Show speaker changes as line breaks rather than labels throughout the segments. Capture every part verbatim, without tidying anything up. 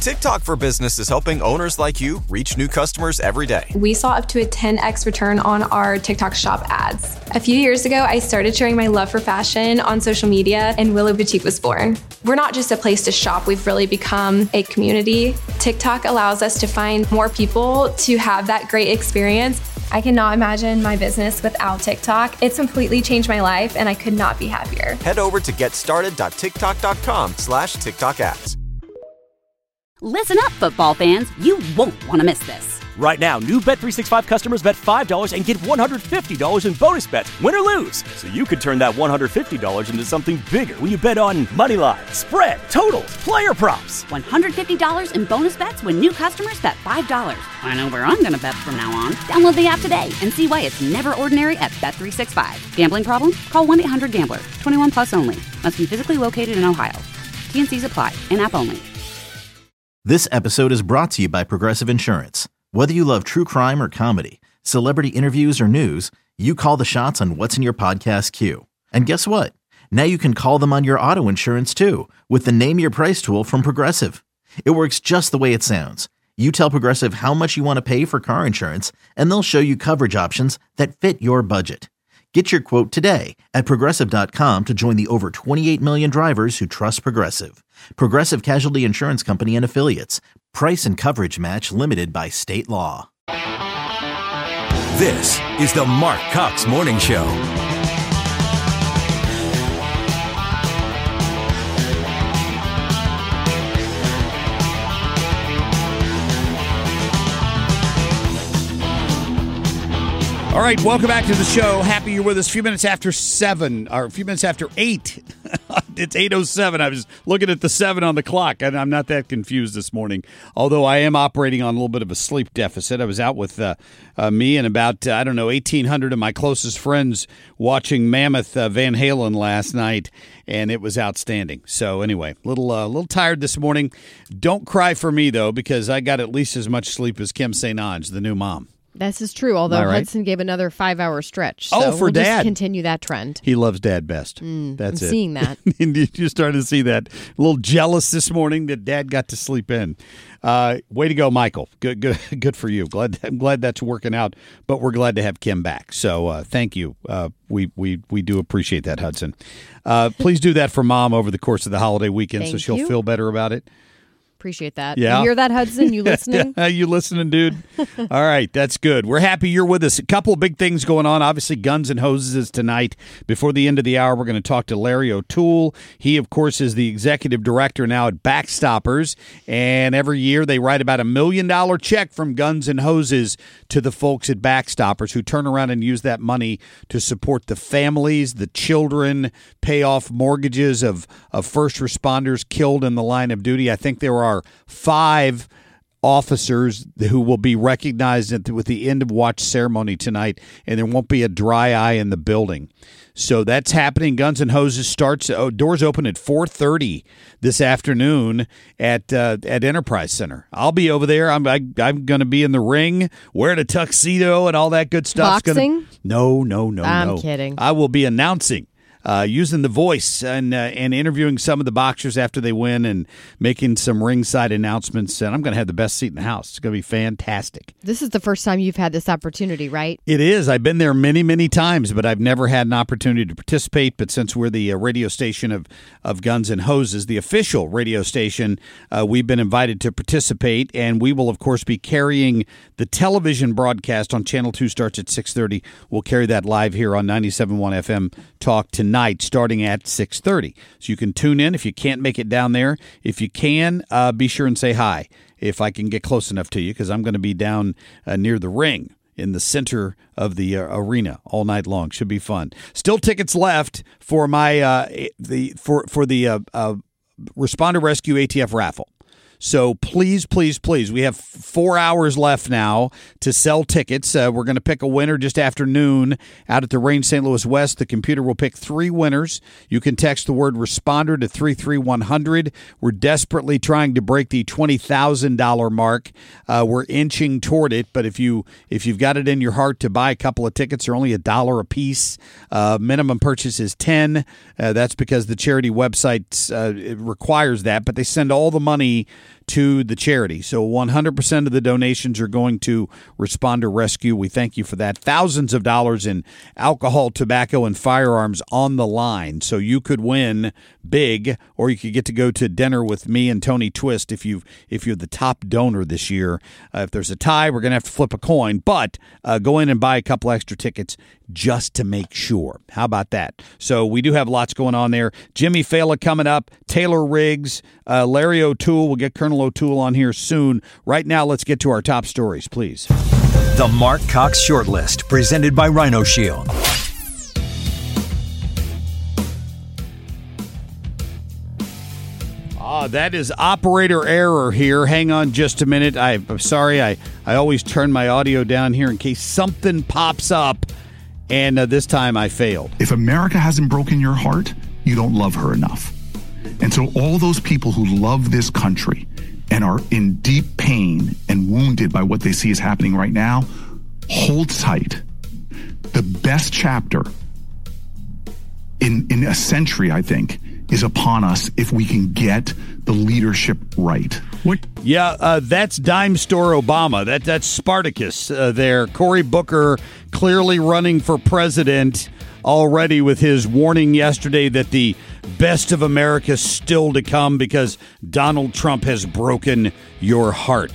TikTok for Business is helping owners like you reach new customers every day.
We saw up to a ten x return on our TikTok shop ads. A few years ago, I started sharing my love for fashion on social media, and Willow Boutique was born. We're not just a place to shop, we've really become a community. TikTok allows us to find more people to have that great experience. I cannot imagine my business without TikTok. It's completely changed my life, and I could not be happier.
Head over to getstarted.tiktok.com slash TikTok ads.
Listen up, football fans. You won't want to miss this.
Right now, new Bet three sixty-five customers bet five dollars and get one hundred fifty dollars in bonus bets, win or lose. So you could turn that one hundred fifty dollars into something bigger when you bet on money line, spread, totals, player props.
one hundred fifty dollars in bonus bets when new customers bet five dollars. I know where I'm going to bet from now on. Download the app today and see why it's never ordinary at Bet three sixty-five. Gambling problem? Call one eight hundred gambler. twenty-one plus only. Must be physically located in Ohio. T N Cs apply. In-app only.
This episode is brought to you by Progressive Insurance. Whether you love true crime or comedy, celebrity interviews or news, you call the shots on what's in your podcast queue. And guess what? Now you can call them on your auto insurance too with the Name Your Price tool from Progressive. It works just the way it sounds. You tell Progressive how much you want to pay for car insurance, and they'll show you coverage options that fit your budget. Get your quote today at Progressive dot com to join the over twenty-eight million drivers who trust Progressive. Progressive Casualty Insurance Company and Affiliates. Price and coverage match limited by state law.
This is the Mark Cox Morning Show.
All right, welcome back to the show. Happy you're with us. A few minutes after seven, or a few minutes after eight. It's eight oh seven. I was looking at the seven on the clock, and I'm not that confused this morning, although I am operating on a little bit of a sleep deficit. I was out with uh, uh, me and about, uh, I don't know, eighteen hundred of my closest friends watching Mammoth uh, Van Halen last night, and it was outstanding. So anyway, a little, uh, little tired this morning. Don't cry for me, though, because I got at least as much sleep as Kim Saint Onge, the new mom.
This is true, although
right?
Hudson gave another five-hour stretch. So
Oh, for
we'll
Dad.
Just continue that trend.
He loves Dad best.
Mm,
That's
I'm
it.
seeing that.
You're starting to see that. A little jealous this morning that Dad got to sleep in. Uh, way to go, Michael. Good, good, good for you. Glad, I'm glad that's working out. But we're glad to have Kim back. So uh, thank you. Uh, we we we do appreciate that, Hudson. Uh, please do that for Mom over the course of the holiday weekend,
Thank
so she'll
you.
feel better about it.
Appreciate that.
Yeah.
You hear that, Hudson? You listening?
Yeah, you listening, dude? All right, that's good. We're happy you're with us. A couple of big things going on. Obviously, Guns and Hoses is tonight. Before the end of the hour, we're going to talk to Larry O'Toole. He, of course, is the executive director now at Backstoppers, and every year they write about a million dollar check from Guns and Hoses to the folks at Backstoppers who turn around and use that money to support the families, the children, pay off mortgages of, of first responders killed in the line of duty. I think there are five officers who will be recognized at the, with the end of watch ceremony tonight, and there won't be a dry eye in the building. So that's happening. Guns and Hoses starts. Oh, doors open at four thirty this afternoon at uh, at Enterprise Center. I'll be over there. I'm I, I'm going to be in the ring, wearing a tuxedo and all that good stuff.
Boxing?
Gonna, no, no, no,
I'm
no.
kidding.
I will be announcing. Uh, using the voice and uh, and interviewing some of the boxers after they win and making some ringside announcements. And I'm going to have the best seat in the house. It's going to be fantastic.
This is the first time you've had this opportunity, right?
It is. I've been there many, many times, but I've never had an opportunity to participate. But since we're the uh, radio station of, of Guns and Hoses, the official radio station, uh, we've been invited to participate. And we will, of course, be carrying the television broadcast on Channel two starts at six thirty. We'll carry that live here on ninety-seven point one F M Talk tonight. Night starting at six thirty. So you can tune in if you can't make it down there. If you can, uh, be sure and say hi if I can get close enough to you, because I'm going to be down uh, near the ring in the center of the uh, arena all night long. Should be fun. Still tickets left for my uh, the for for the uh, uh, Responder Rescue A T F raffle. So please, please, please, we have four hours left now to sell tickets. Uh, we're going to pick a winner just after noon out at the Range Saint Louis West. The computer will pick three winners. You can text the word responder to three three one hundred. We're desperately trying to break the twenty thousand dollars mark. Uh, we're inching toward it, but if, you, if you've got it in your heart to buy a couple of tickets, they're only a dollar a piece. Uh, minimum purchase is ten dollars. Uh, that's because the charity website uh, it requires that, but they send all the money to the charity. So one hundred percent of the donations are going to Responder Rescue. We thank you for that. Thousands of dollars in alcohol, tobacco, and firearms on the line. So you could win big, or you could get to go to dinner with me and Tony Twist if you if you're the top donor this year. Uh, if there's a tie, we're going to have to flip a coin, but uh, go in and buy a couple extra tickets just to make sure. How about that? So we do have lots going on there. Jimmy Fallon coming up, Taylor Riggs, uh, Larry O'Toole. We'll get Colonel O'Toole on here soon. Right now, let's get to our top stories, please.
The Mark Cox Shortlist, presented by Rhino Shield.
Ah, that is operator error here. Hang on just a minute. I, I'm sorry. I, I always turn my audio down here in case something pops up, and uh, this time I failed.
If America hasn't broken your heart, you don't love her enough. And so all those people who love this country and are in deep pain and wounded by what they see is happening right now, hold tight. The best chapter in, in a century, I think, is upon us if we can get the leadership right. What?
Yeah, uh, that's Dime Store Obama. That That's Spartacus uh, there. Cory Booker clearly running for president already with his warning yesterday that the best of America is still to come because Donald Trump has broken your heart.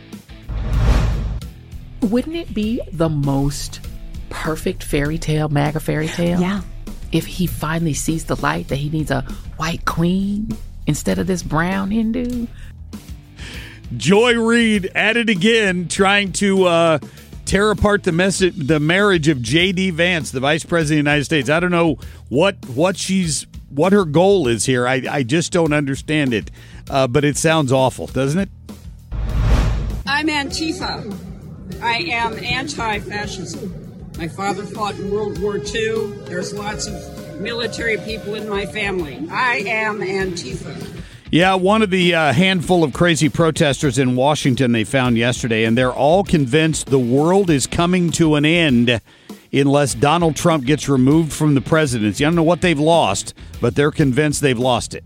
Wouldn't it be the most perfect fairy tale, MAGA fairy tale?
Yeah.
If he finally sees the light that he needs a white queen instead of this brown Hindu.
Joy Reid at it again, trying to uh, tear apart the message, the marriage of J D. Vance, the Vice President of the United States. I don't know what what she's what her goal is here. I, I just don't understand it, uh, but it sounds awful, doesn't it?
I'm Antifa. I am anti-fascism. My father fought in World War Two. There's lots of military people in my family. I am Antifa.
Yeah, one of the uh, handful of crazy protesters in Washington they found yesterday, and they're all convinced the world is coming to an end unless Donald Trump gets removed from the presidency. I don't know what they've lost, but they're convinced they've lost it.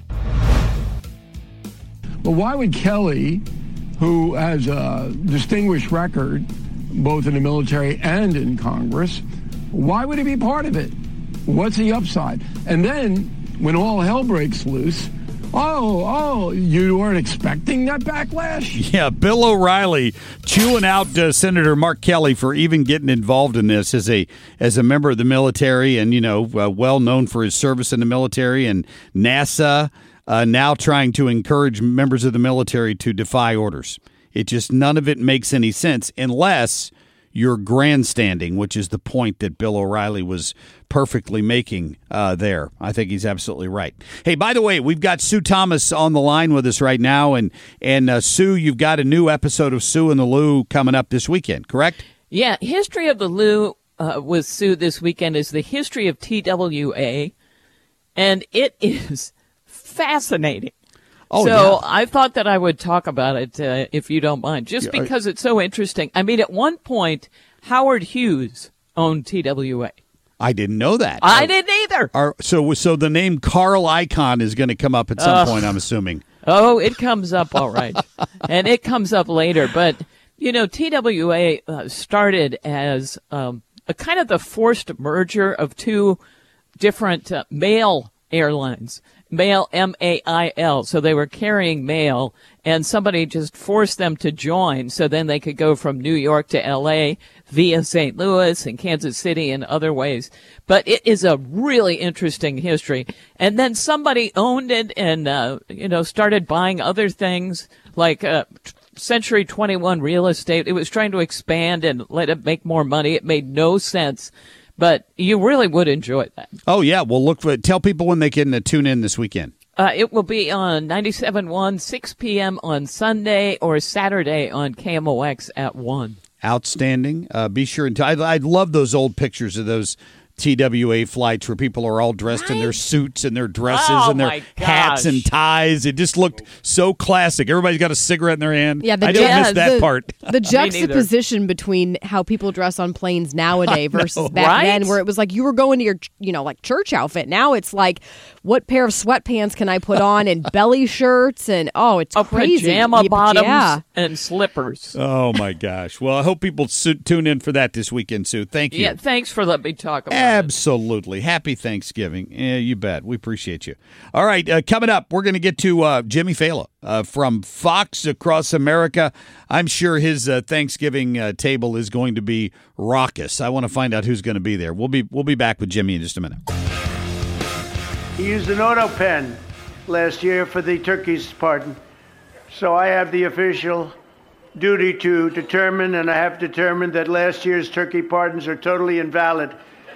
Well, why would Kelly, who has a distinguished record both in the military and in Congress, why would he be part of it? What's the upside? And then when all hell breaks loose, oh, oh, you weren't expecting that backlash?
Yeah, Bill O'Reilly chewing out uh, Senator Mark Kelly for even getting involved in this as a as a member of the military and, you know, uh, well known for his service in the military and NASA, uh, now trying to encourage members of the military to defy orders. It just, none of it makes any sense unless you're grandstanding, which is the point that Bill O'Reilly was perfectly making uh, there. I think he's absolutely right. Hey, by the way, we've got Sue Thomas on the line with us right now. And, and uh, Sue, you've got a new episode of Sue and the Lou coming up this weekend, correct?
Yeah, History of the Lou uh, with Sue this weekend is the history of T W A. And it is fascinating.
Oh,
so
yeah.
I thought that I would talk about it, uh, if you don't mind, just
Yeah,
because it's so interesting. I mean, at one point, Howard Hughes owned T W A.
I didn't know that.
I
Are-
didn't either.
Are, so, so the name Carl Icahn is going to come up at some
Ugh.
point, I'm assuming.
Oh, it comes up all right. And it comes up later. But, you know, T W A uh, started as um, a kind of the forced merger of two different uh, mail airlines. Mail, M A I L. So they were carrying mail, and somebody just forced them to join so then they could go from New York to L A via Saint Louis and Kansas City and other ways. But it is a really interesting history. And then somebody owned it and, uh, you know, started buying other things like uh, Century twenty-one real estate. It was trying to expand and let it make more money. It made no sense. But you really would enjoy that.
Oh, yeah. Well, look for tell people when they can uh, tune in this weekend.
Uh, it will be on ninety-seven point one, six p.m. on Sunday or Saturday on K M O X at one.
Outstanding. Uh, be sure and t- I, I love those old pictures of those T W A flights where people are all dressed right? in their suits and their dresses
oh,
and their hats and ties. It just looked so classic. Everybody's got a cigarette in their hand.
Yeah, the
I didn't
yeah,
miss that
the,
part.
The juxtaposition between how people dress on planes nowadays versus back
right?
then, where it was like you were going to your, you know, like church outfit. Now it's like, what pair of sweatpants can I put on and belly shirts and oh, it's
oh,
crazy.
Pajama
yeah,
bottoms
yeah.
and slippers.
Oh my gosh! Well, I hope people su- tune in for that this weekend, Sue. Thank you.
Yeah, thanks for letting me talk about
Absolutely.
it.
Happy Thanksgiving. Yeah, you bet. We appreciate you. All right, uh, coming up, we're going to get to uh, Jimmy Fallon uh, from Fox Across America. I'm sure his uh, Thanksgiving uh, table is going to be raucous. I want to find out who's going to be there. We'll be we'll be back with Jimmy in just a minute.
He used an auto pen last year for the turkey's pardon, so I have the official duty to determine, and I have determined that last year's turkey pardons are totally invalid,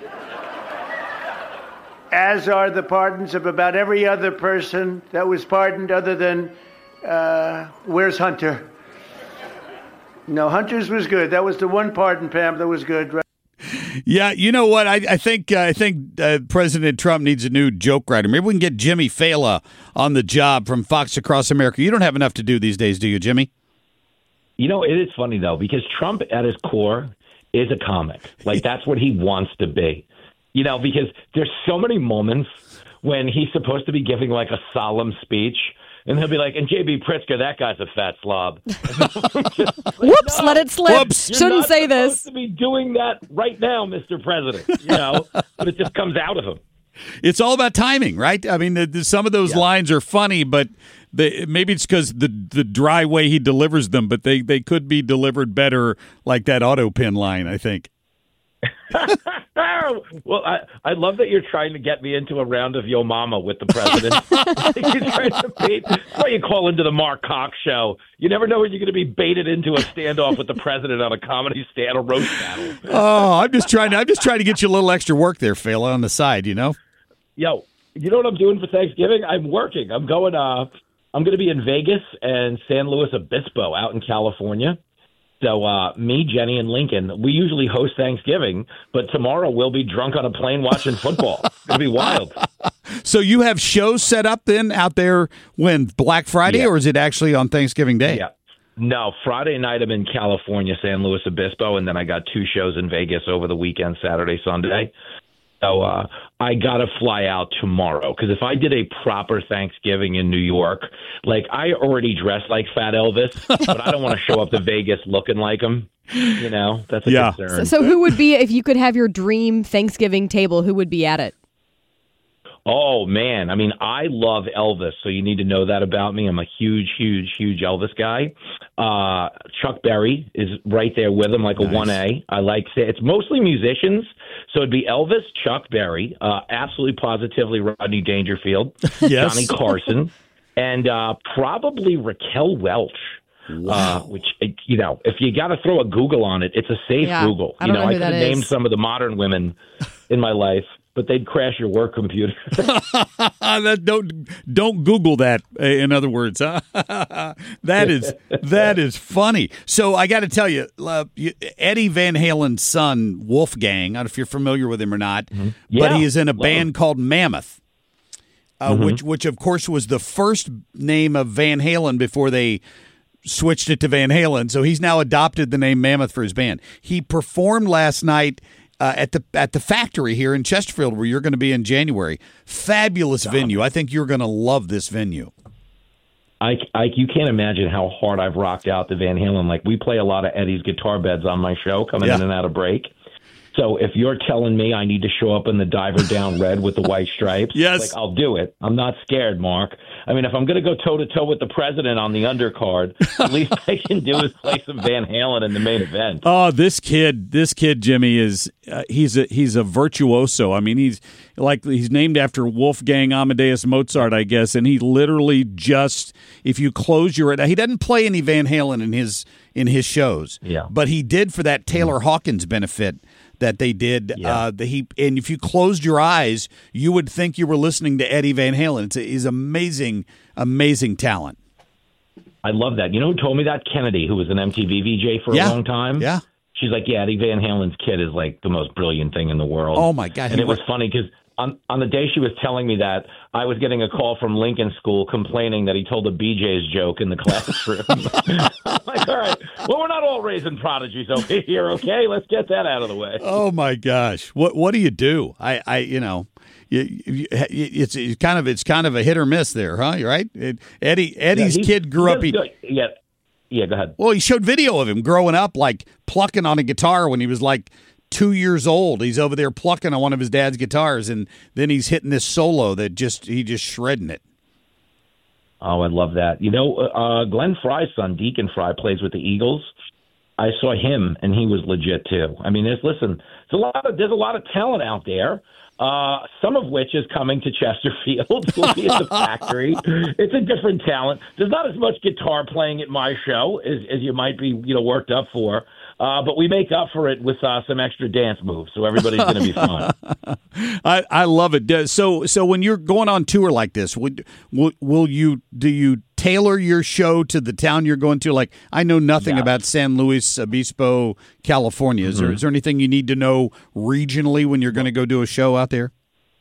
as are the pardons of about every other person that was pardoned other than, uh, where's Hunter? No, Hunter's was good. That was the one pardon, Pam, that was good, right?
Yeah, you know what? I, I think uh, I think uh, President Trump needs a new joke writer. Maybe we can get Jimmy Fallon on the job from Fox Across America. You don't have enough to do these days, do you, Jimmy?
You know, it is funny, though, because Trump at his core is a comic. Like, that's what he wants to be. You know, because there's so many moments when he's supposed to be giving, like, a solemn speech, and he'll be like, and J B. Pritzker, that guy's a fat slob. Just,
Whoops,
no,
let it slip.
Whoops.
You're
Shouldn't
not
say this.
to be doing that right now, Mister President, you know, but it just comes out of him.
It's all about timing, right? I mean, the, the, some of those yeah. lines are funny, but they, maybe it's because the the dry way he delivers them, but they, they could be delivered better like that auto pen line, I think.
Well, I, I love that you're trying to get me into a round of Yo Mama with the president. You're trying to bait. That's why you call into the Mark Cox show. You never know when you're going to be baited into a standoff with the president on a comedy stand, a roast battle.
Oh, I'm just trying to I'm just trying to get you a little extra work there, Fallon, on the side, you know?
Yo, you know what I'm doing for Thanksgiving? I'm working. I'm going uh I'm going to be in Vegas and San Luis Obispo out in California. So uh, me, Jenny, and Lincoln, we usually host Thanksgiving, but tomorrow we'll be drunk on a plane watching football. It's going to be wild.
So you have shows set up then out there when Black Friday, yeah. or is it actually on Thanksgiving Day?
Yeah. No, Friday night I'm in California, San Luis Obispo, and then I got two shows in Vegas over the weekend, Saturday, Sunday. So uh, I got to fly out tomorrow because if I did a proper Thanksgiving in New York, like I already dressed like Fat Elvis, but I don't want to show up to Vegas looking like him. You know, that's a
yeah.
concern.
So, so who would be, if you could have your dream Thanksgiving table, who would be at it?
Oh, man. I mean, I love Elvis, so you need to know that about me. I'm a huge, huge, huge Elvis guy. Uh, Chuck Berry is right there with him, like a nice. one A. I like it's mostly musicians, so it'd be Elvis, Chuck Berry, uh, absolutely positively Rodney Dangerfield,
yes.
Johnny Carson, and uh, probably Raquel Welch. Wow. Uh, which, you know, if you got to throw a Google on it, it's a safe
yeah,
Google.
I
You
don't
know,
know
I
who
could have
that
named
is.
some of the modern women in my life, but they'd crash your work computer.
that, don't don't Google that. In other words, huh? that is that is funny. So I got to tell you, uh, you, Eddie Van Halen's son, Wolfgang. I don't know if you're familiar with him or not,
mm-hmm. yeah,
but he is in a
love
band
him.
called Mammoth, uh,
mm-hmm.
which which of course was the first name of Van Halen before they switched it to Van Halen. So he's now adopted the name Mammoth for his band. He performed last night. Uh, at the at the factory here in Chesterfield, where you're going to be in January. Fabulous oh. venue. I think you're going to love this venue.
I, I, you can't imagine how hard I've rocked out to Van Halen. Like, we play a lot of Eddie's guitar beds on my show, coming
yeah.
in and out of break. So if you're telling me I need to show up in the diver down red with the white stripes,
yes.
like, I'll do it. I'm not scared, Mark. I mean, if I'm going to go toe-to-toe with the president on the undercard, at least I can do is play some Van Halen in the main event.
Oh, this kid, this kid, Jimmy, is uh, he's a he's a virtuoso. I mean, he's like he's named after Wolfgang Amadeus Mozart, I guess, and he literally just, if you close your, he doesn't play any Van Halen in his in his shows,
yeah,
but he did for that Taylor mm-hmm. Hawkins benefit that they did.
Yeah.
Uh, the, he and if you closed your eyes, you would think you were listening to Eddie Van Halen. It's a, he's amazing, amazing talent.
I love that. You know who told me that? Kennedy, who was an M T V V J for
yeah.
a long time.
Yeah.
she's like, yeah, Eddie Van Halen's kid is like the most brilliant thing in the world.
Oh, my God.
And it was funny because on, on the day she was telling me that, I was getting a call from Lincoln School complaining that he told a B J's joke in the classroom. I'm like, all right, well, we're not all raising prodigies over here, okay? Let's get that out of the way.
Oh, my gosh. What what do you do? I, I you know, you, you, it's, it's kind of it's kind of a hit or miss there, huh? You're right? It, Eddie Eddie's
yeah,
kid grew up. He,
yeah, yeah, go ahead.
Well, he showed video of him growing up, like plucking on a guitar when he was like two years old. He's over there plucking on one of his dad's guitars, and then he's hitting this solo that just he just shredding it.
Oh, I love that. You know, uh, Glenn Fry's son, Deacon Fry, plays with the Eagles. I saw him, and he was legit too. I mean, there's listen, there's a lot of there's a lot of talent out there. Uh, some of which is coming to Chesterfield. We'll be at the factory. It's a different talent. There's not as much guitar playing at my show as, as you might be, you know, worked up for. Uh, but we make up for it with uh, some extra dance moves, so everybody's going to be fun.
I, I love it. So so when you're going on tour like this, would will, will you do you tailor your show to the town you're going to? Like, I know nothing
Yeah.
about San Luis Obispo, California. Is,
Mm-hmm.
there, is there anything you need to know regionally when you're going to go do a show out there?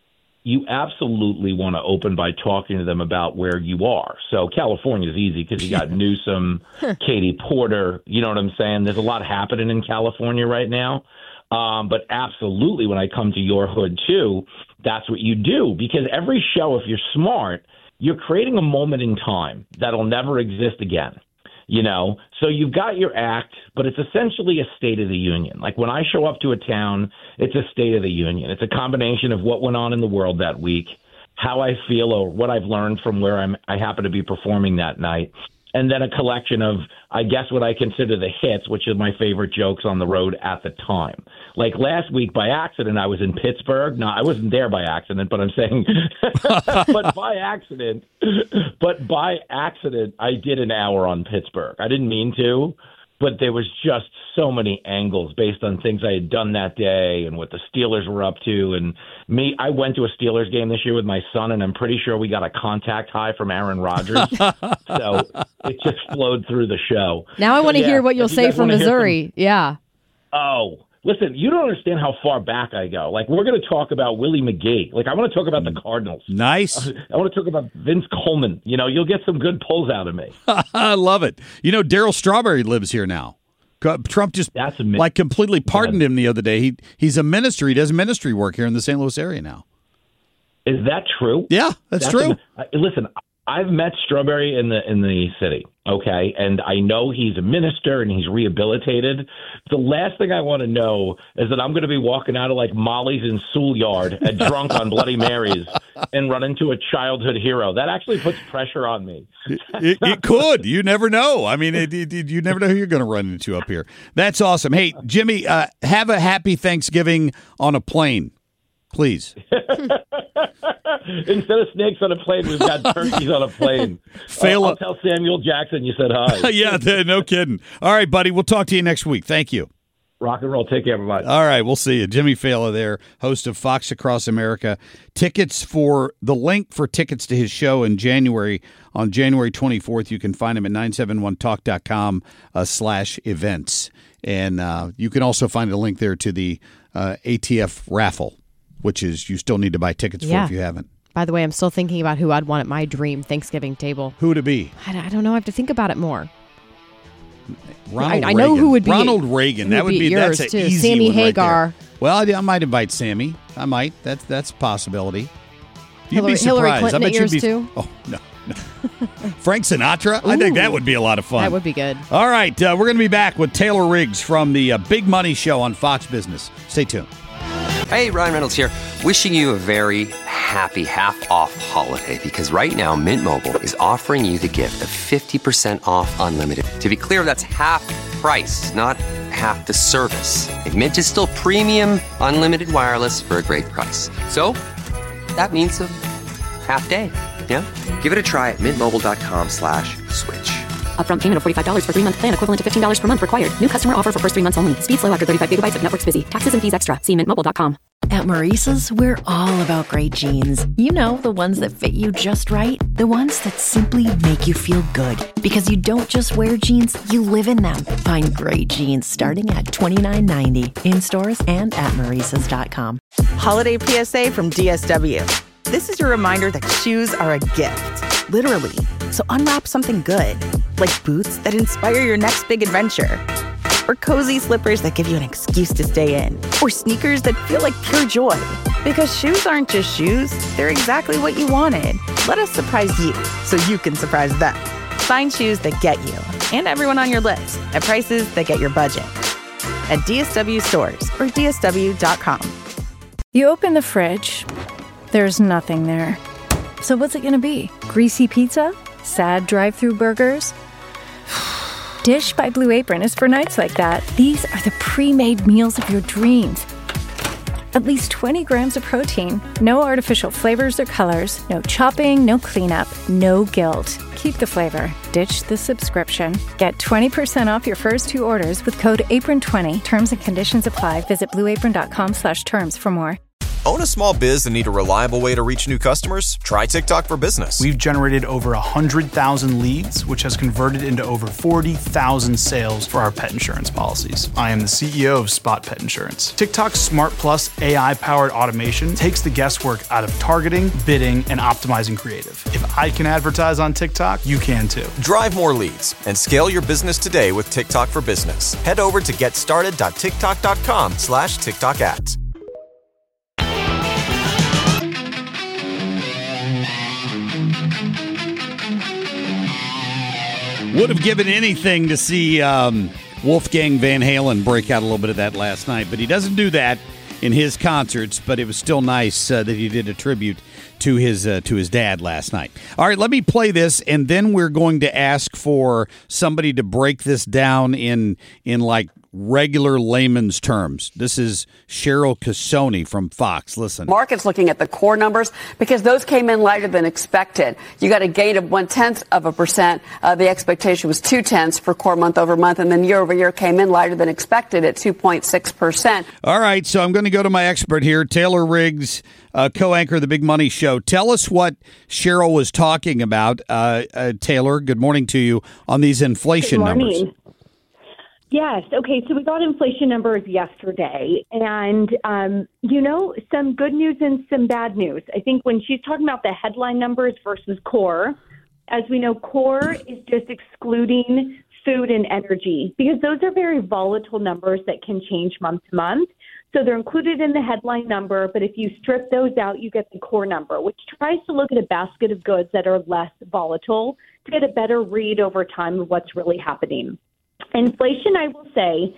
You absolutely want to open by talking to them about where you are. So California is easy because you got Newsom, Katie Porter. You know what I'm saying? There's a lot happening in California right now. Um, but absolutely, when I come to your hood too, that's what you do. Because every show, if you're smart, you're creating a moment in time that'll never exist again. You know, so you've got your act, but it's essentially a State of the Union. Like when I show up to a town, it's a State of the Union. It's a combination of what went on in the world that week, how I feel, or what I've learned from where I'm, I happen to be performing that night, and then a collection of, I guess, what I consider the hits, which are my favorite jokes on the road at the time. Like last week, by accident, I was in Pittsburgh. No, I wasn't there by accident, but I'm saying, but by accident, but by accident, I did an hour on Pittsburgh. I didn't mean to, but there was just so many angles based on things I had done that day and what the Steelers were up to. And me, I went to a Steelers game this year with my son, and I'm pretty sure we got a contact high from Aaron Rodgers. So it just flowed through the show.
Now I
So,
want to
yeah,
hear what you'll
if you
say
guys
from
wanna hear
Missouri.
some-
yeah.
Oh, listen, you don't understand how far back I go. Like, we're going to talk about Willie McGee. Like, I want to talk about the Cardinals.
Nice.
I want to talk about Vince Coleman. You know, you'll get some good pulls out of me.
I love it. You know, Daryl Strawberry lives here now. Trump just
That's
like completely pardoned him the other day. He he's a minister. He does ministry work here in the Saint Louis area now.
Is that true?
Yeah, that's, true.
A, listen, I've met Strawberry in the in the city, okay, and I know he's a minister and he's rehabilitated. The last thing I want to know is that I'm going to be walking out of like Molly's in Sewell Yard and drunk on Bloody Marys and run into a childhood hero. That actually puts pressure on me.
It, it could. You never know. I mean, it, it, you never know who you're going to run into up here. That's awesome. Hey, Jimmy, uh, have a happy Thanksgiving on a plane, please.
Instead of snakes on a plane, we've got turkeys on a plane.
Fail
uh, I'll tell Samuel Jackson you said hi.
Yeah, no kidding. All right, buddy. We'll talk to you next week. Thank you.
Rock and roll. Take care, everybody.
All right, we'll see you. Jimmy Fallon there, host of Fox Across America. Tickets for the link for tickets to his show in January, on January twenty-fourth, you can find him at nine seven one talk dot com uh, slash events. And uh, you can also find a link there to the uh, A T F raffle, which is you still need to buy tickets
Yeah.
for if you haven't.
By the way, I'm still thinking about who I'd want at my dream Thanksgiving table.
Who would it be?
I, I don't know. I have to think about it more.
Ronald
I, I know
Reagan.
who would be
Ronald Reagan.
who
That would be,
yours
that's
too.
an easy
Sammy
one right
Hagar.
there. Well, I, I might invite Sammy. I might. That's that's a possibility. You'd
Hillary,
be surprised.
Hillary Clinton
I bet
at
you'd
yours
be.
too.
Oh no, no. Frank Sinatra. I think that would be a lot of fun.
That would be good.
All right, uh, we're going to be back with Taylor Riggs from the uh, Big Money Show on Fox Business. Stay tuned.
Hey, Ryan Reynolds here, wishing you a very happy half-off holiday, because right now Mint Mobile is offering you the gift of fifty percent off unlimited. To be clear, that's half price, not half the service. And Mint is still premium unlimited wireless for a great price. So that means a half day, yeah? Give it a try at mintmobile.com slash switch.
Upfront payment of forty-five dollars for three-month plan, equivalent to fifteen dollars per month required. New customer offer for first three months only. Speed slow after thirty-five gigabytes if network's busy. Taxes and fees extra. See mint mobile dot com.
At Maurice's, we're all about great jeans. You know, the ones that fit you just right. The ones that simply make you feel good. Because you don't just wear jeans, you live in them. Find great jeans starting at twenty-nine ninety in stores and at maurices dot com.
Holiday P S A from D S W. This is your reminder that shoes are a gift. Literally. So unwrap something good. Like boots that inspire your next big adventure. Or cozy slippers that give you an excuse to stay in. Or sneakers that feel like pure joy. Because shoes aren't just shoes, they're exactly what you wanted. Let us surprise you so you can surprise them. Find shoes that get you and everyone on your list at prices that get your budget. At D S W stores or D S W dot com.
You open the fridge, there's nothing there. So what's it gonna be? Greasy pizza? Sad drive-thru burgers? Dish by Blue Apron is for nights like that. These are the pre-made meals of your dreams. At least twenty grams of protein, no artificial flavors or colors, no chopping, no cleanup, no guilt. Keep the flavor. Ditch the subscription. Get twenty percent off your first two orders with code apron twenty. Terms and conditions apply. Visit blue apron dot com slash terms for more.
Own a small biz and need a reliable way to reach new customers? Try TikTok for Business.
We've generated over one hundred thousand leads, which has converted into over forty thousand sales for our pet insurance policies. I am the C E O of Spot Pet Insurance. TikTok's Smart Plus A I-powered automation takes the guesswork out of targeting, bidding, and optimizing creative. If I can advertise on TikTok, you can too.
Drive more leads and scale your business today with TikTok for Business. Head over to getstarted dot tiktok dot com slash TikTok ads.
Would have given anything to see um, Wolfgang Van Halen break out a little bit of that last night, but he doesn't do that in his concerts. But it was still nice uh, that he did a tribute to his uh, to his dad last night. All right, let me play this, and then we're going to ask for somebody to break this down in in like regular layman's terms. This is Cheryl Casoni from Fox. Listen.
Market's looking at the core numbers because those came in lighter than expected. You got a gain of one-tenth of a percent. Uh, the expectation was two-tenths for core month over month, and then year over year came in lighter than expected at two point six percent.
All right, so I'm going to go to my expert here, Taylor Riggs, uh, co-anchor of the Big Money Show. Tell us what Cheryl was talking about. Uh, uh, Taylor, good morning to you on these inflation
good morning.
numbers.
Yes. Okay. So we got inflation numbers yesterday, and, um, you know, some good news and some bad news. I think when she's talking about the headline numbers versus core, as we know, core is just excluding food and energy because those are very volatile numbers that can change month to month. So they're included in the headline number, but if you strip those out, you get the core number, which tries to look at a basket of goods that are less volatile to get a better read over time of what's really happening. Inflation, I will say,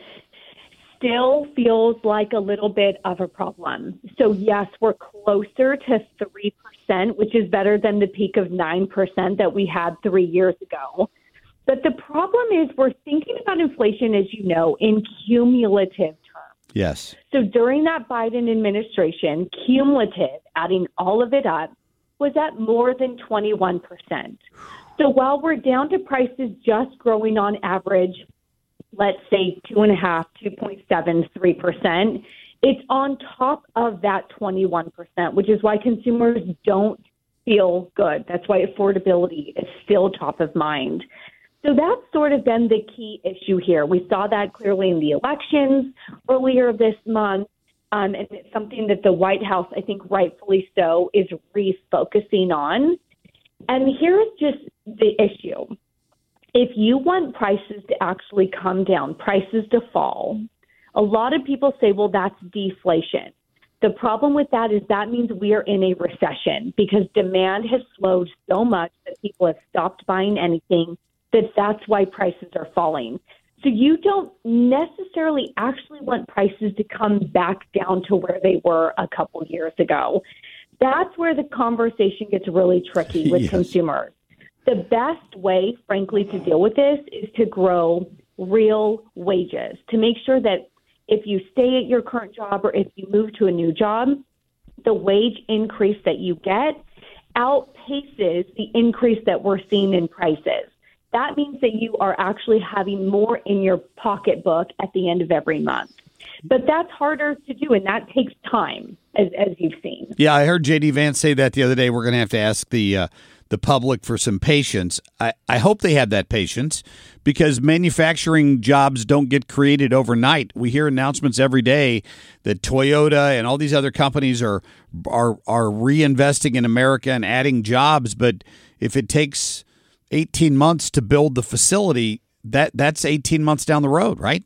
still feels like a little bit of a problem. So, yes, we're closer to three percent, which is better than the peak of nine percent that we had three years ago. But the problem is we're thinking about inflation, as you know, in cumulative terms.
Yes.
So during that Biden administration, cumulative, adding all of it up, was at more than twenty-one percent. So while we're down to prices just growing on average, let's say two and a half, two point seven, three percent, it's on top of that twenty-one percent, which is why consumers don't feel good. That's why affordability is still top of mind. So that's sort of been the key issue here. We saw that clearly in the elections earlier this month. Um, and it's something that the White House, I think rightfully so, is refocusing on. And here's just the issue. If you want prices to actually come down, prices to fall, a lot of people say, well, that's deflation. The problem with that is that means we are in a recession because demand has slowed so much that people have stopped buying anything, that that's why prices are falling. So you don't necessarily actually want prices to come back down to where they were a couple years ago. That's where the conversation gets really tricky with yes. consumers. The best way, frankly, to deal with this is to grow real wages, to make sure that if you stay at your current job or if you move to a new job, the wage increase that you get outpaces the increase that we're seeing in prices. that means that you are actually having more in your pocketbook at the end of every month. But that's harder to do, and that takes time, as, as you've seen.
Yeah, I heard J D Vance say that the other day. We're going to have to ask the uh, the public for some patience. I, I hope they have that patience, because manufacturing jobs don't get created overnight. We hear announcements every day that Toyota and all these other companies are are are reinvesting in America and adding jobs. But if it takes eighteen months to build the facility, that that's eighteen months down the road, right?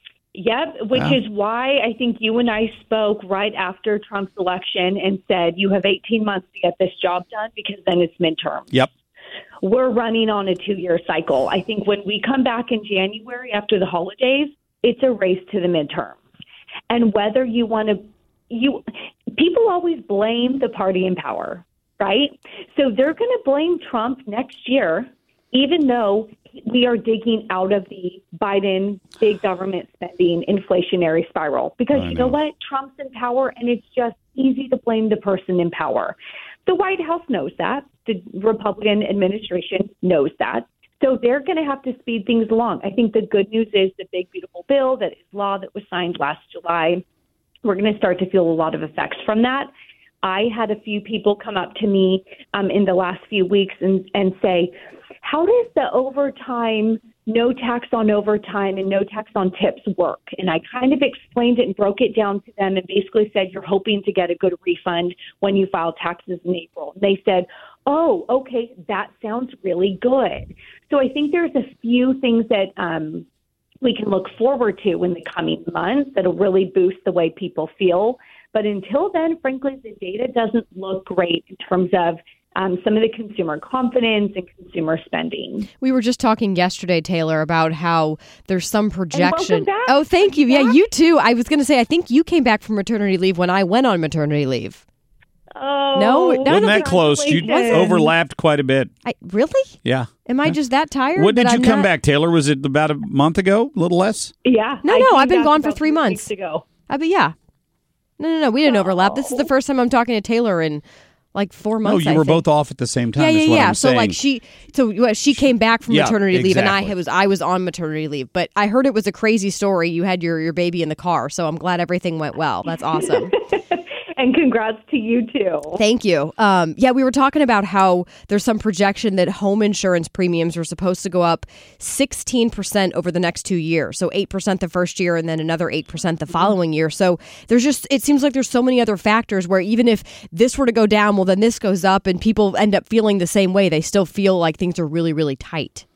Yep, which
yeah.
is why I think you and I spoke right after Trump's election and said you have eighteen months to get this job done, because then it's midterm.
Yep.
We're running on a two-year cycle. I think when we come back in January after the holidays, it's a race to the midterms. And whether you want to, you people always blame the party in power, right? So they're going to blame Trump next year, even though we are digging out of the Biden big government spending inflationary spiral. Because
I
you know
know.
what? Trump's in power, and it's just easy to blame the person in power. The White House knows that. The Republican administration knows that. So they're going to have to speed things along. I think the good news is the big, beautiful bill that is law that was signed last July, we're going to start to feel a lot of effects from that. I had a few people come up to me um, in the last few weeks and, and say, how does the overtime, no tax on overtime and no tax on tips work? And I kind of explained it and broke it down to them and basically said, you're hoping to get a good refund when you file taxes in April. And they said, oh, okay, that sounds really good. So I think there's a few things that um, we can look forward to in the coming months that'll really boost the way people feel. But until then, frankly, the data doesn't look great in terms of Um, some of the consumer confidence and consumer spending.
We were just talking yesterday, Taylor, about how there's some projection.
welcome back.
Oh, thank you.
Welcome
Yeah,
back.
you too. I was going to say, I think you came back from maternity leave when I went on maternity leave.
Oh,
no, I
Wasn't
don't
that
think-
close? You
Was it?
overlapped quite a bit.
I, really?
Yeah.
Am I just that tired?
When did
that
you
I'm
come
not-
back, Taylor? Was it about a month ago? A little less?
Yeah.
No,
I
no,
came
I've been
back
gone for
about
three
weeks
months.
ago.
I but yeah. No, no, no. We didn't overlap. This is the first time I'm talking to Taylor in like four
No,
months.
you
I
were
think.
both off at the same time.
Yeah, yeah,
is what
yeah.
I'm
So
saying.
like she, so what, she came back from
Yeah,
maternity leave, and I
exactly.
was I was on maternity leave. But I heard it was a crazy story. You had your your baby in the car, so I'm glad everything went well. That's awesome.
And congrats to you too.
Thank you. Um, yeah, we were talking about how there's some projection that home insurance premiums are supposed to go up sixteen percent over the next two years. So eight percent the first year and then another eight percent the following year. So there's just, it seems like there's so many other factors where even if this were to go down, well, then this goes up and people end up feeling the same way. They still feel like things are really, really tight.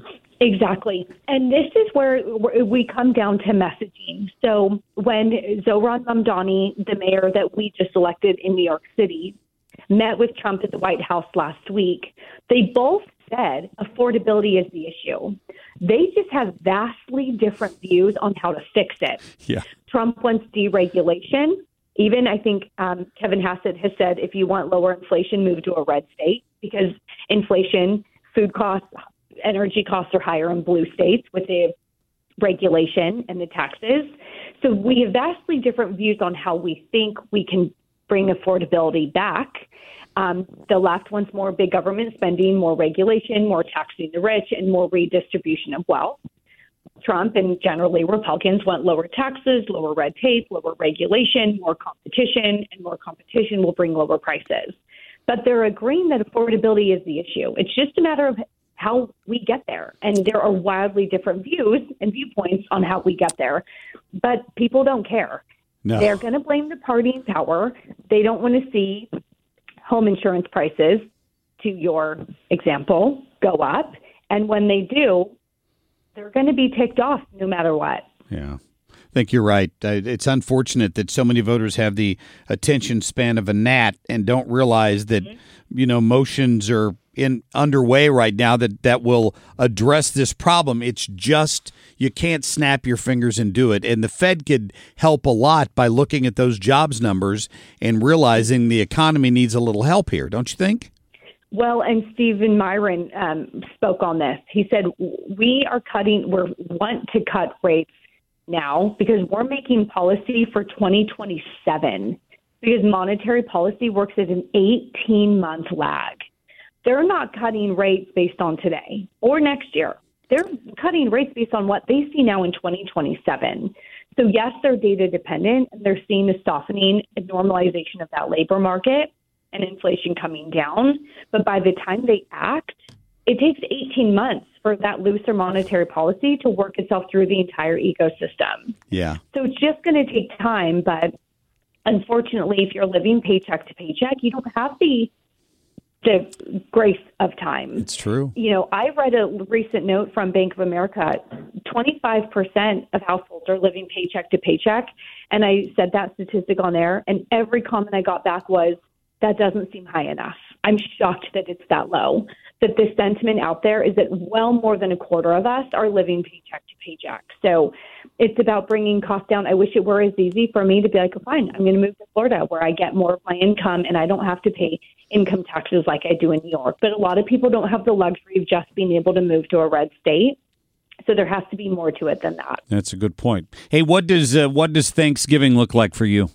Exactly. And this is where we come down to messaging. So when Zohran Mamdani, the mayor that we just elected in New York City, met with Trump at the White House last week, they both said affordability is the issue. They just have vastly different views on how to fix it.
Yeah.
Trump wants deregulation. Even I think um, Kevin Hassett has said, if you want lower inflation, move to a red state, because inflation, food costs, energy costs are higher in blue states with the regulation and the taxes. So we have vastly different views on how we think we can bring affordability back. Um, the left wants more big government spending, more regulation, more taxing the rich, and more redistribution of wealth. Trump and generally Republicans want lower taxes, lower red tape, lower regulation, more competition, and more competition will bring lower prices. But they're agreeing that affordability is the issue. It's just a matter of how we get there. And there are wildly different views and viewpoints on how we get there. But people don't care.
No.
They're going to blame the party in power. They don't want to see home insurance prices, to your example, go up. And when they do, they're going to be ticked off no matter what.
Yeah. I think you're right. Uh, It's unfortunate that so many voters have the attention span of a gnat and don't realize that, you know, motions are in underway right now that, that will address this problem. It's just you can't snap your fingers and do it. And the Fed could help a lot by looking at those jobs numbers and realizing the economy needs a little help here, don't you think?
Well, and Stephen Myron um, spoke on this. He said, we are cutting, we want to cut rates now because we're making policy for twenty twenty-seven because monetary policy works at an eighteen-month lag. they're not cutting rates based on today or next year. They're cutting rates based on what they see now in twenty twenty-seven. So, yes, they're data dependent, and they're seeing a softening and normalization of that labor market and inflation coming down. But by the time they act, it takes eighteen months for that looser monetary policy to work itself through the entire ecosystem.
Yeah.
So it's just going to take time. But unfortunately, if you're living paycheck to paycheck, you don't have the the grace of time.
It's true.
You know, I read a recent note from Bank of America. twenty-five percent of households are living paycheck to paycheck. And I said that statistic on air, and every comment I got back was, that doesn't seem high enough. I'm shocked that it's that low. That the sentiment out there is that well more than a quarter of us are living paycheck to paycheck. So it's about bringing costs down. I wish it were as easy for me to be like, oh, fine, I'm going to move to Florida where I get more of my income and I don't have to pay income taxes like I do in New York. But a lot of people don't have the luxury of just being able to move to a red state. So there has to be more to it than that.
That's a good point. Hey, what does uh, what does Thanksgiving look like for you?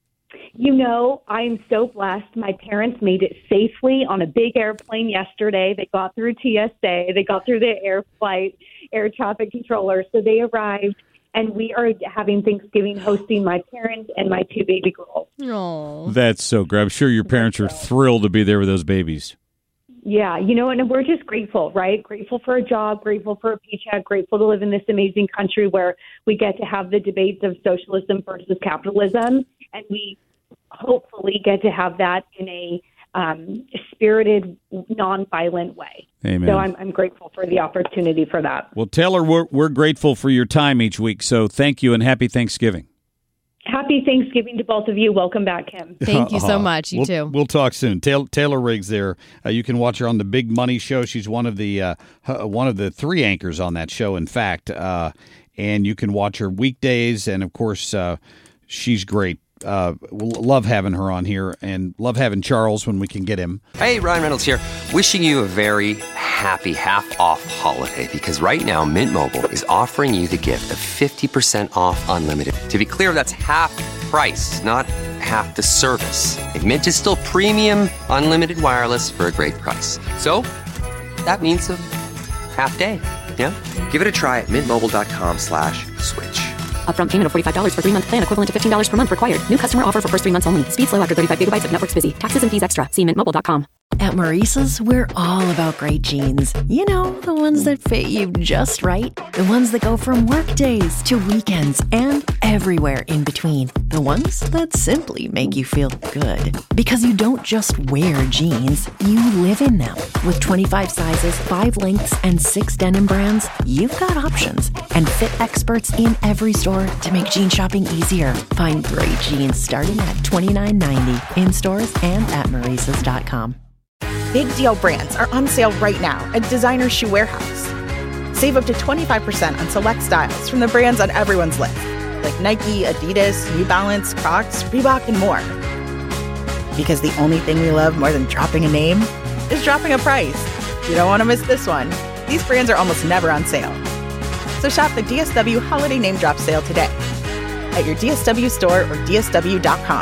You know, I'm so blessed. My parents made it safely on a big airplane yesterday. They got through T S A. They got through the air flight, air traffic controller. So they arrived, and we are having Thanksgiving hosting my parents and my two baby girls.
Oh,
That's so great. I'm sure your parents are thrilled to be there with those babies.
Yeah, you know, and we're just grateful, right? Grateful for a job, grateful for a paycheck, grateful to live in this amazing country where we get to have the debates of socialism versus capitalism, and we hopefully get to have that in a um, spirited, nonviolent way.
Amen.
So I'm, I'm grateful for the opportunity for that.
Well, Taylor, we're, we're grateful for your time each week, so thank you and happy Thanksgiving.
Happy Thanksgiving to both of you. Welcome back, Kim.
Thank you so much. You
we'll,
too.
We'll talk soon. Taylor, Taylor Riggs there. Uh, you can watch her on the Big Money Show. She's one of the uh, one of the three anchors on that show, in fact. Uh, and you can watch her weekdays. And, of course, uh, she's great. Uh, we'll love having her on here and love having Charles when we can get him.
Hey, Ryan Reynolds here. Wishing you a very happy half-off holiday because right now Mint Mobile is offering you the gift of fifty percent off unlimited. To be clear, that's half price, not half the service. And Mint is still premium unlimited wireless for a great price. So that means a half day, yeah? Give it a try at mintmobile.com slash switch.
Upfront payment of forty-five dollars for three-month plan equivalent to fifteen dollars per month required. New customer offer for first three months only. Speed slow after thirty-five gigabytes if network's busy. Taxes and fees extra. See mint mobile dot com.
At Maurice's, we're all about great jeans. You know, the ones that fit you just right. The ones that go from work days to weekends and everywhere in between. The ones that simply make you feel good. Because you don't just wear jeans, you live in them. With twenty-five sizes, five lengths, and six denim brands, you've got options. And fit experts in every store to make jean shopping easier. Find great jeans starting at twenty-nine ninety in stores and at maurices dot com.
Big Deal brands are on sale right now at Designer Shoe Warehouse. Save up to twenty-five percent on select styles from the brands on everyone's list, like Nike, Adidas, New Balance, Crocs, Reebok, and more. Because the only thing we love more than dropping a name is dropping a price. You don't want to miss this one. These brands are almost never on sale. So shop the D S W Holiday Name Drop Sale today at your D S W store or D S W dot com.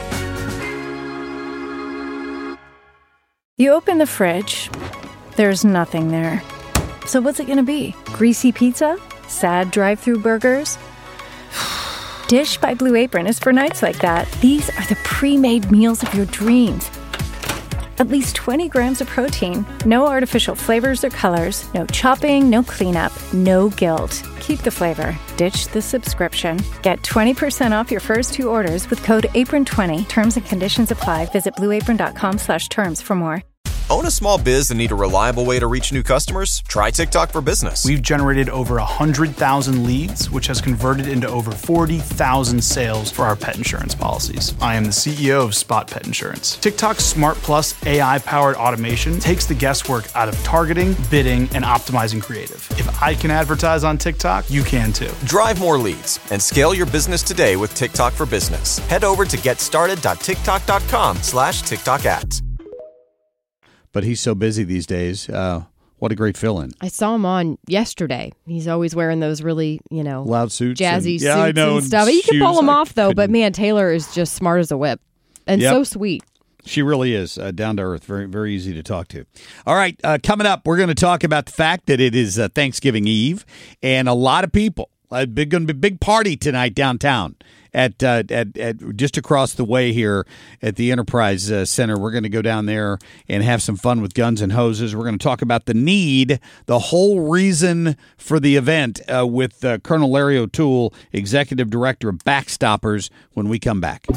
You open the fridge, there's nothing there. So what's it going to be? Greasy pizza? Sad drive-through burgers? Dish by Blue Apron is for nights like that. These are the pre-made meals of your dreams. At least twenty grams of protein, no artificial flavors or colors, no chopping, no cleanup, no guilt. Keep the flavor. Ditch the subscription. Get twenty percent off your first two orders with code apron twenty. Terms and conditions apply. Visit blueapron.com slash terms for more.
Own a small biz and need a reliable way to reach new customers? Try TikTok for Business.
We've generated over one hundred thousand leads, which has converted into over forty thousand sales for our pet insurance policies. I am the C E O of Spot Pet Insurance. TikTok's Smart Plus A I-powered automation takes the guesswork out of targeting, bidding, and optimizing creative. If I can advertise on TikTok, you can too.
Drive more leads and scale your business today with TikTok for Business. Head over to getstarted.tiktok.com slash TikTok ads.
But he's so busy these days. Uh, what a great fill-in.
I saw him on yesterday. He's always wearing those really, you know,
loud suits,
jazzy
and,
suits
yeah, I know,
and stuff.
and
You can pull
shoes.
him
I
off, though.
couldn't.
But, man, Taylor is just smart as a whip and
Yep.
so sweet.
She really is uh, down to earth, very very easy to talk to. All right, uh, coming up, we're going to talk about the fact that it is uh, Thanksgiving Eve, and a lot of people. A big going to be a big party tonight downtown at, uh, at at just across the way here at the Enterprise uh, Center. We're going to go down there and have some fun with Guns and Hoses. We're going to talk about the need, the whole reason for the event uh, with uh, Colonel Larry O'Toole, Executive Director of Backstoppers, when we come back.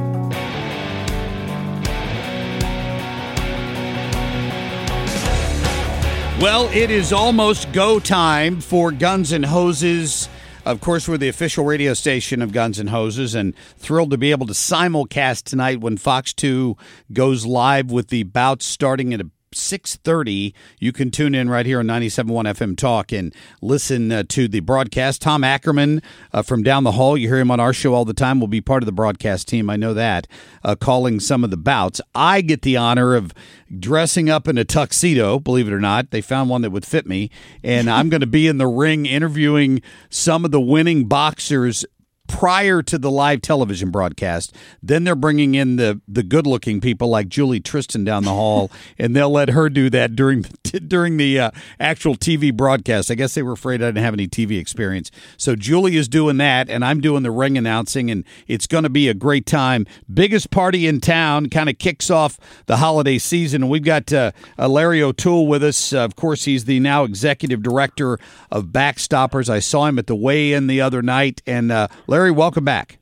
Well, it is almost go time for Guns and Hoses. Of course, we're the official radio station of Guns and Hoses, and thrilled to be able to simulcast tonight when Fox two goes live with the bouts starting at six thirty. You can tune in right here on ninety-seven point one F M Talk and listen uh, to the broadcast. Tom Ackerman uh, from down the hall, you hear him on our show all the time, will be part of the broadcast team. I know that, uh, calling some of the bouts. I get the honor of dressing up in a tuxedo, believe it or not. They found one that would fit me, and I'm going to be in the ring interviewing some of the winning boxers prior to the live television broadcast. Then they're bringing in the the good-looking people like Julie Tristan down the hall, and they'll let her do that during during the uh, actual T V broadcast. I guess they were afraid I didn't have any T V experience. So Julie is doing that, and I'm doing the ring announcing, and it's going to be a great time. Biggest party in town, kind of kicks off the holiday season. And we've got uh, uh, Larry O'Toole with us. Uh, of course, he's the now executive director of Backstoppers. I saw him at the weigh-in the other night, and uh, Larry, Larry, welcome back.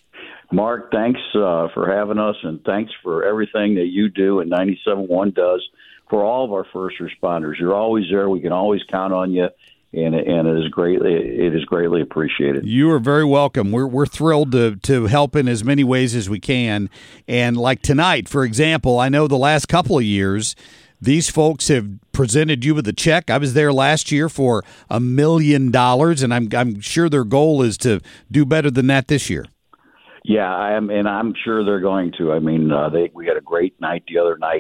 Mark, thanks uh, for having us, and thanks for everything that you do and ninety-seven point one does for all of our first responders. You're always there. We can always count on you, and and it is greatly it is greatly appreciated.
You are very welcome. We're we're thrilled to to help in as many ways as we can. And like tonight, for example, I know the last couple of years, these folks have presented you with a check. I was there last year for a million dollars, and I'm I'm sure their goal is to do better than that this year.
Yeah, I am, and I'm sure they're going to. I mean, uh, they we had a great night the other night,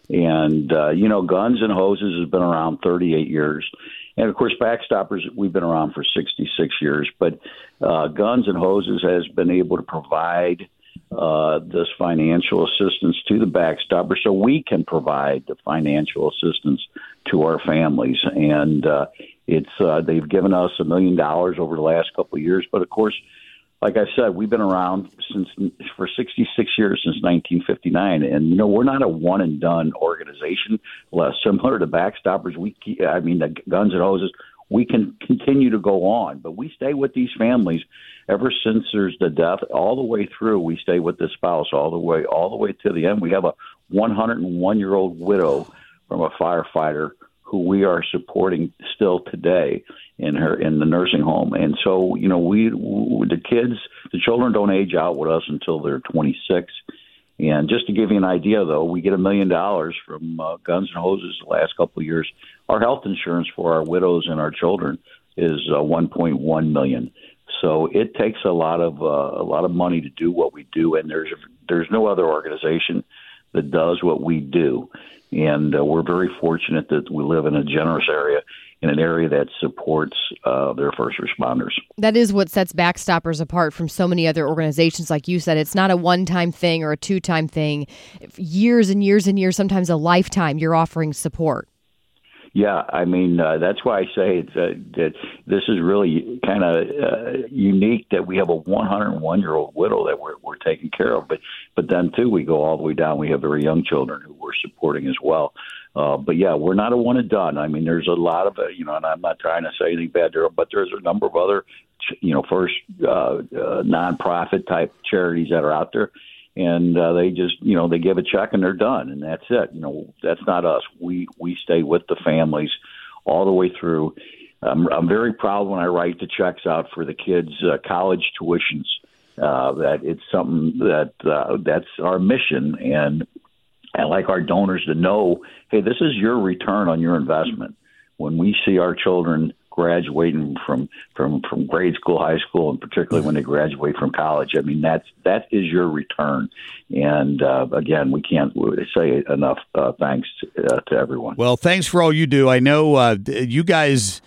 and uh, you know, Guns and Hoses has been around thirty-eight years, and of course, Backstoppers, we've been around for sixty-six years. But uh, Guns and Hoses has been able to provide Uh, this financial assistance to the Backstopper so we can provide the financial assistance to our families. And uh, it's uh, they've given us a million dollars over the last couple of years. But, of course, like I said, we've been around since for sixty-six years, since nineteen fifty-nine. And, you know, we're not a one-and-done organization. Well, similar to Backstoppers, we keep, I mean, the Guns and Hoses, we can continue to go on. But we stay with these families ever since there's the death, all the way through. We stay with the spouse all the way, all the way to the end. We have a one hundred one-year-old widow from a firefighter who we are supporting still today in her in the nursing home. And so, you know, we, we the kids, the children don't age out with us until they're twenty-six. And just to give you an idea, though, we get a million dollars from uh, Guns and Hoses the last couple of years. Our health insurance for our widows and our children is uh, one point one million dollars. So it takes a lot of uh, a lot of money to do what we do, and there's there's no other organization that does what we do. And uh, we're very fortunate that we live in a generous area, in an area that supports uh, their first responders.
That is what sets Backstoppers apart from so many other organizations. Like you said, it's not a one-time thing or a two-time thing. Years and years and years, sometimes a lifetime, you're offering support.
Yeah, I mean, uh, that's why I say it's, uh, that this is really kind of uh, unique that we have a one hundred one-year-old widow that we're, we're taking care of. But but then, too, we go all the way down. We have very young children who we're supporting as well. Uh, but, yeah, we're not a one and done. I mean, there's a lot of, uh, you know, and I'm not trying to say anything bad there, but there's a number of other, you know, first uh, uh, nonprofit type charities that are out there. And uh, they just, you know, they give a check and they're done, and that's it. You know, that's not us. We we stay with the families all the way through. Um, I'm very proud when I write the checks out for the kids' uh, college tuitions. Uh, that it's something that uh, that's our mission, and I like our donors to know, hey, this is your return on your investment. When we see our children graduating from, from, from grade school, high school, and particularly when they graduate from college, I mean, that's that is your return. And uh, again, we can't say enough uh, thanks to, uh, to everyone.
Well, thanks for all you do. I know uh, you guys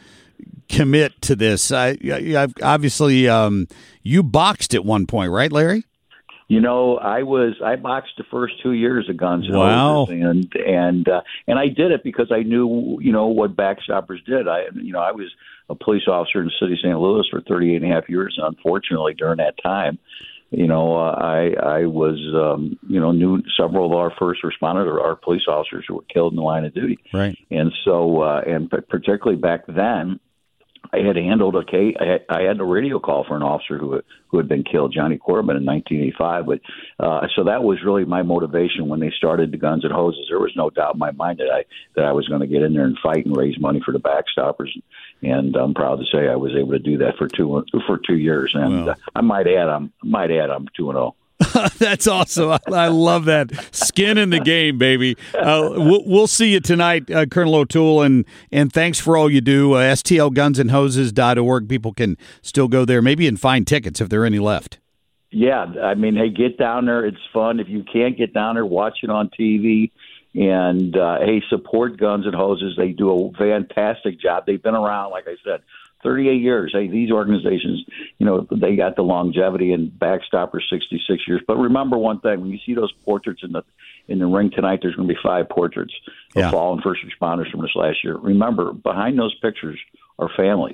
commit to this. I, I've obviously, um, you boxed at one point, right, Larry?
You know, I was I boxed the first two years of Guns N'
Wow.
Roses, and and uh, and I did it because I knew, you know, what Backstoppers did. I you know I was a police officer in the city of Saint Louis for thirty-eight and a half years, and unfortunately during that time, you know, uh, I I was um, you know knew several of our first responders or our police officers who were killed in the line of duty,
right?
And so uh, and particularly back then, I had handled a case. I had, I had a radio call for an officer who had, who had been killed, Johnny Corbin, in nineteen eighty-five. But uh, so that was really my motivation when they started the Guns and Hoses. There was no doubt in my mind that I that I was going to get in there and fight and raise money for the Backstoppers. And I'm proud to say I was able to do that for two for two years. And
Wow.
uh, I might add, I'm might add, I'm two and zero.
That's awesome. I, I love that. Skin in the game, baby. Uh, we'll, we'll see you tonight, uh, Colonel O'Toole, and, and thanks for all you do. Uh, S T L guns and hoses dot org. People can still go there, maybe and find tickets if there are any left.
Yeah, I mean, hey, get down there. It's fun. If you can't get down there, watch it on T V. And, uh, hey, support Guns and Hoses. They do a fantastic job. They've been around, like I said, thirty-eight years. Hey, these organizations, you know, they got the longevity, and Backstoppers sixty-six years. But remember one thing: when you see those portraits in the in the ring tonight, there's going to be five portraits of
Yeah.
fallen first responders from this last year. Remember, behind those pictures are families,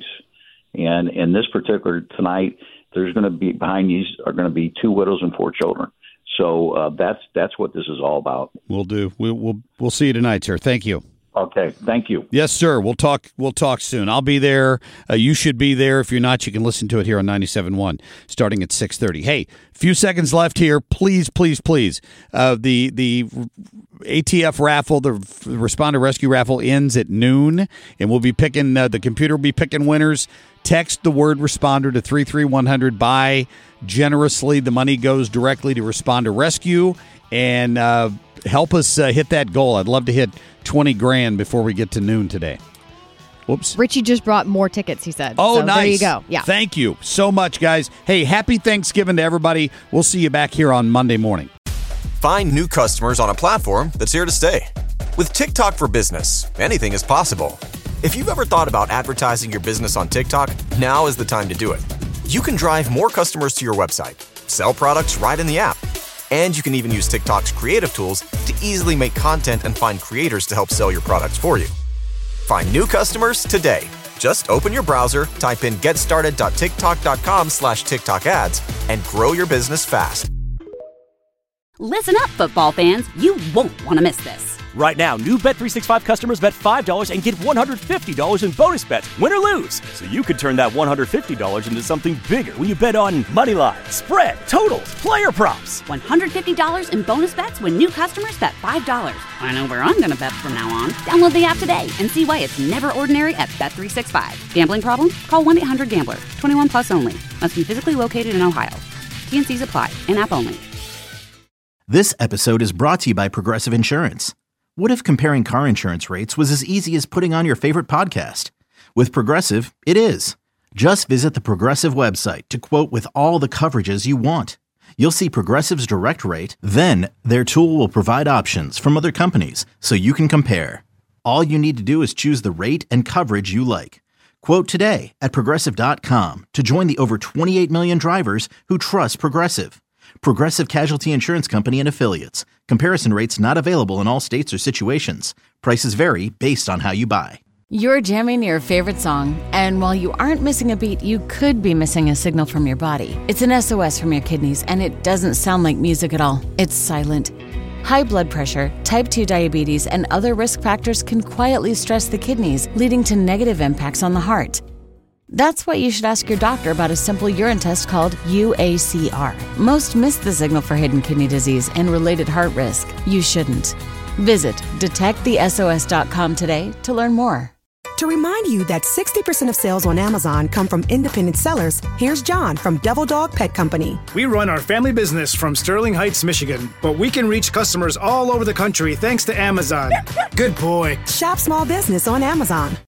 and in this particular tonight, there's going to be behind these are going to be two widows and four children. So uh, that's that's what this is all about.
We'll do. We'll we'll, we'll see you tonight, sir. Thank you.
Okay, thank you.
Yes, sir. We'll talk. We'll talk soon. I'll be there. Uh, you should be there. If you're not, you can listen to it here on ninety-seven point one, starting at six thirty. Hey, few seconds left here. Please, please, please. Uh, the the A T F raffle, the Responder Rescue raffle, ends at noon, and we'll be picking. Uh, the computer will be picking winners. Text the word responder to three three one hundred. Buy generously. The money goes directly to Responder Rescue, and uh, help us uh, hit that goal. I'd love to hit twenty grand before we get to noon today. Whoops.
Richie just brought more tickets, he said.
Oh,
so
nice.
There you go. Yeah.
Thank you so much, guys. Hey, happy Thanksgiving to everybody. We'll see you back here on Monday morning.
Find new customers on a platform that's here to stay. With TikTok for Business, anything is possible. If you've ever thought about advertising your business on TikTok, now is the time to do it. You can drive more customers to your website, sell products right in the app, and you can even use TikTok's creative tools to easily make content and find creators to help sell your products for you. Find new customers today. Just open your browser, type in getstarted.tiktok.com slash TikTok ads, and grow your business fast.
Listen up, football fans. You won't want to miss this.
Right now, new Bet three sixty-five customers bet five dollars and get one hundred fifty dollars in bonus bets, win or lose. So you could turn that one hundred fifty dollars into something bigger when you bet on money line, spread, totals, player props.
one hundred fifty dollars in bonus bets when new customers bet five dollars. I know where I'm going to bet from now on. Download the app today and see why it's never ordinary at Bet three sixty-five. Gambling problem? Call one eight hundred gambler. twenty-one plus only. Must be physically located in Ohio. T N Cs apply. In-app only.
This episode is brought to you by Progressive Insurance. What if comparing car insurance rates was as easy as putting on your favorite podcast? With Progressive, it is. Just visit the Progressive website to quote with all the coverages you want. You'll see Progressive's direct rate, then their tool will provide options from other companies so you can compare. All you need to do is choose the rate and coverage you like. Quote today at Progressive dot com to join the over twenty-eight million drivers who trust Progressive. Progressive Casualty Insurance Company and Affiliates. Comparison rates not available in all states or situations. Prices vary based on how you buy.
You're jamming your favorite song, and while you aren't missing a beat, you could be missing a signal from your body. It's an S O S from your kidneys, and it doesn't sound like music at all. It's silent. High blood pressure, type two diabetes, and other risk factors can quietly stress the kidneys, leading to negative impacts on the heart. That's why you should ask your doctor about a simple urine test called U A C R. Most miss the signal for hidden kidney disease and related heart risk. You shouldn't. Visit detect the S O S dot com today to learn more.
To remind you that sixty percent of sales on Amazon come from independent sellers, here's John from Devil Dog Pet Company.
We run our family business from Sterling Heights, Michigan, but we can reach customers all over the country thanks to Amazon. Good boy.
Shop small business on Amazon.